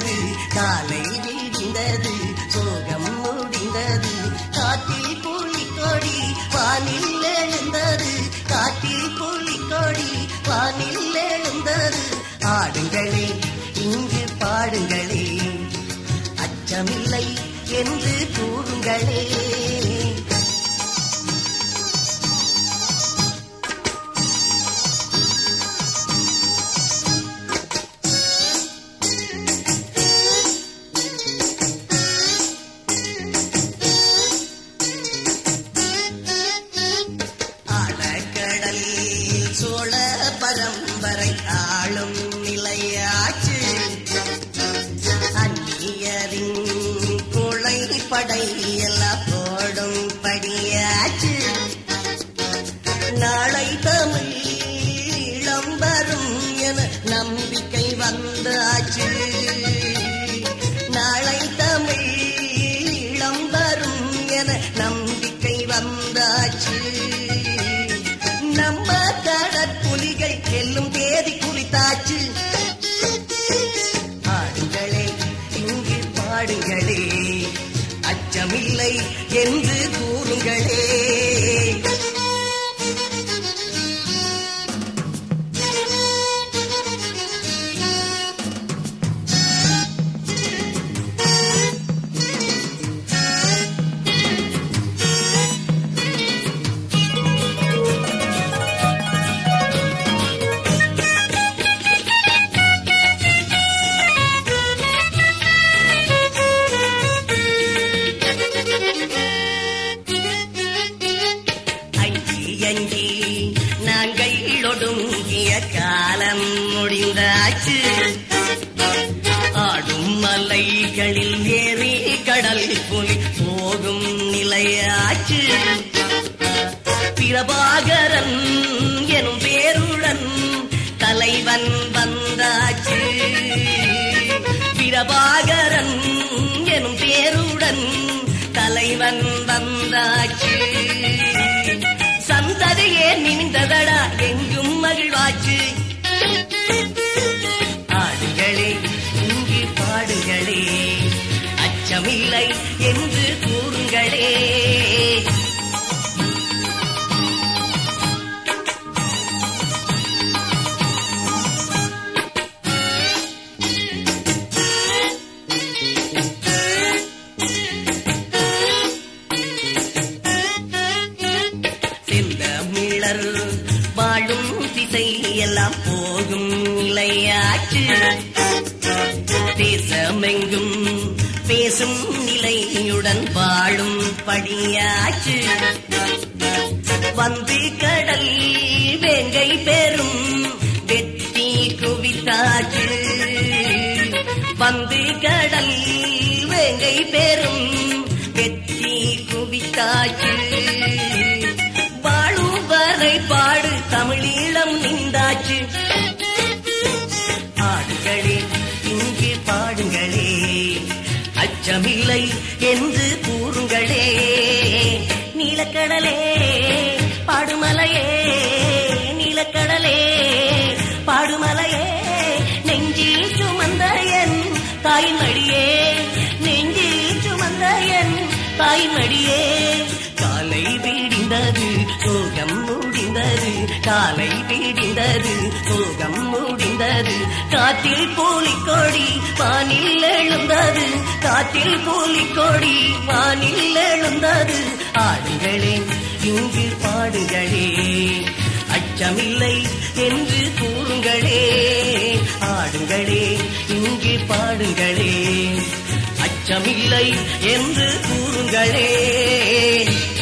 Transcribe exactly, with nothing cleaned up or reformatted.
காலை விடிந்தது சோகம் முடிந்தது காட்டில் புலிக்கொடி வானில் எழுந்தது காட்டில் புலிக்கொடி வானில் எழுந்தது ஆடுங்களே இங்கு பாடுங்களே அச்சமில்லை என்று கூறுங்களே சோழ பரம்பரை ஆளும் நிலையாச்சு அந்நியரின் கொலை படை எல்லாம் போடும் படியாச்சு நாளை தமிழ் இளம்பரும் என நம்பிக்கை வந்தாச்சு நாளை தமிழ் இளம்பரும் என நம்பிக்கை வந்தாச்சு நம்ம கடற்புலிகள் செல்லும் தேதி குறித்தாச்சு ஆடுங்களே இங்கு பாடுங்களே அச்சமில்லை என்று கூறுங்களே நாங்கள் ஒடுங்கிய காலம் முடிந்தாச்சு ஆடும் மலைகளில் ஏறி கடல் புலி போகும் நிலையாச்சு பிரபாகரன் எனும் பேருடன் தலைவன் வந்தாச்சு பிரபாகரன் எனும் பேருடன் தலைவன் வந்தாச்சு சந்ததியே நிமிந்ததடா எங்கும் மகிழ்வாச்சு ஆடுகளே இங்கு பாடுகளே அச்சமில்லை என்று கூறுங்களே வாழும் திசை எல்லாம் போகும் நிலையாச்சு தேசமெங்கும் பேசும் நிலையுடன் வாழும் படியாச்சு வந்து கடல் வேங்கை பெறும் வெற்றி குவித்தாச்சு வந்து கடல் வேங்கை பெறும் வெற்றி குவித்தாச்சு பாடு தமிழீழம் நின்றாச்சு ஆடுகளே இங்கு பாடுங்களே அச்சமில்லை என்று கூறுங்களே நீலக்கடலே பாடுமலையே நீலக்கடலே பாடுமலையே நெஞ்சில் சுமந்த என் தாய்மடியே நெஞ்சில் சுமந்த என் தாய்மடியே காலை விடிந்தது சோகம் முடிந்தது காலை விடிந்தது சோகம் முடிந்தது காற்றில் புலிக்கொடி வானில் எழுந்தது காற்றில் புலிக்கொடி வானில் எழுந்தது ஆடுகளே இங்கு பாடுகளே அச்சமில்லை என்று கூறுங்களே ஆடுங்களே இங்கு பாடுங்களே அச்சமில்லை என்று கூறுங்களே